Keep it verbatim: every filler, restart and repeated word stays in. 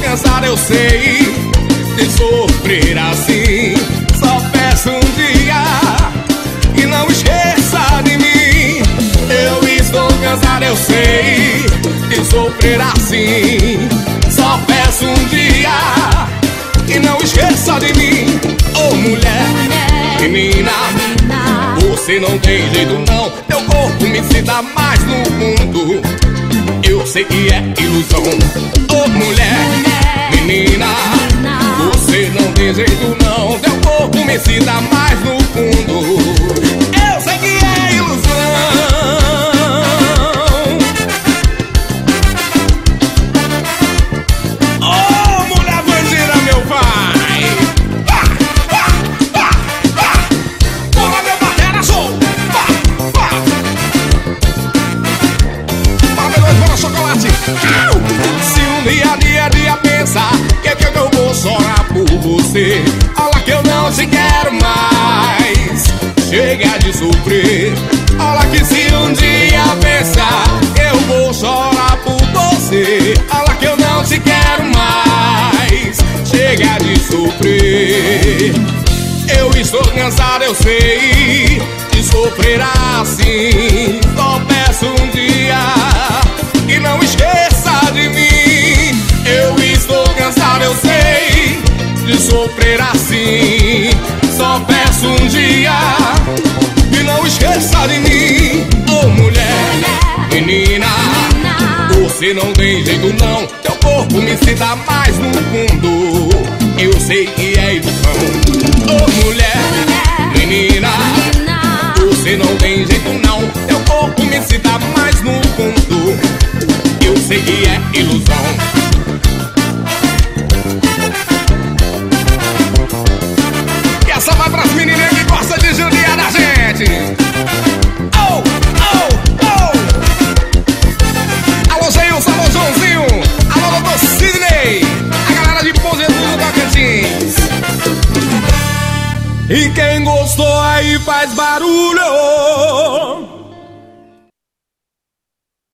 cansado, eu sei, de sofrer assim. Só peço um dia e não esqueça de mim. Eu estou cansado, eu sei, de sofrer assim. Só peço um dia e não esqueça de mim. Ô oh, mulher, menina, você não tem jeito não. Teu corpo me excita mais no mundo. Eu sei que é ilusão. Ô oh, mulher, menina, você não tem jeito não. Teu corpo me excita mais no fundo. Eu sei que é ilusão. Ô oh, mulher bandida, meu pai. Pá, pá, pá, pá. Toma meu batera, sou. Pá, pá. Para meu dois, bora chocolate. Se um dia, dia, dia pensar que, que eu vou chorar por você, olha que eu não te quero mais. Chega de sofrer. Olha que se um dia pensar que eu vou chorar por você, olha que eu não te quero mais. Chega de sofrer. Eu estou cansado, eu sei, de sofrer assim. Só peço um dia e não esqueça de mim. Eu estou cansado, eu sei, de sofrer assim. Só peço um dia e não esqueça de mim. Ô oh, mulher, menina, você não tem jeito não. Teu corpo me excita mais no fundo. Eu sei que é ilusão. Ô oh, mulher, menina, você não tem jeito não. Teu corpo me excita mais no fundo. Eu sei que é ilusão. E essa vai pras menininhas que gostam de judiar da gente. Oh, oh, oh. Alô, Geilson, alô, Joãozinho. Alô, doutor Sidney. A galera de Ponte do Tocantins. E quem gostou aí faz barulho.